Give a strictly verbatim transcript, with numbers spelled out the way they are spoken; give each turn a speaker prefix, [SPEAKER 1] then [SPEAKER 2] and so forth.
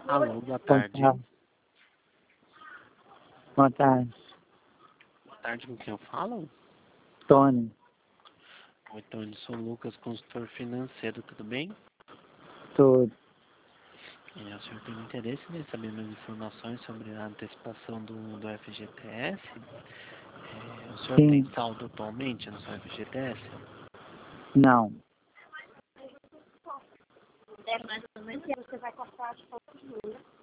[SPEAKER 1] Alô, boa
[SPEAKER 2] Boa
[SPEAKER 1] tarde.
[SPEAKER 2] tarde. Boa tarde.
[SPEAKER 1] Boa tarde, com quem eu falo?
[SPEAKER 2] Tony.
[SPEAKER 1] Oi, Tony, sou o Lucas, consultor financeiro, tudo bem?
[SPEAKER 2] Tudo.
[SPEAKER 1] É, o senhor tem interesse em saber mais informações sobre a antecipação do, do F G T S? É, o senhor tem
[SPEAKER 2] Sim.
[SPEAKER 1] saldo atualmente no seu F G T S?
[SPEAKER 2] Não.
[SPEAKER 3] É mais ou menos que você vai cortar as fotos.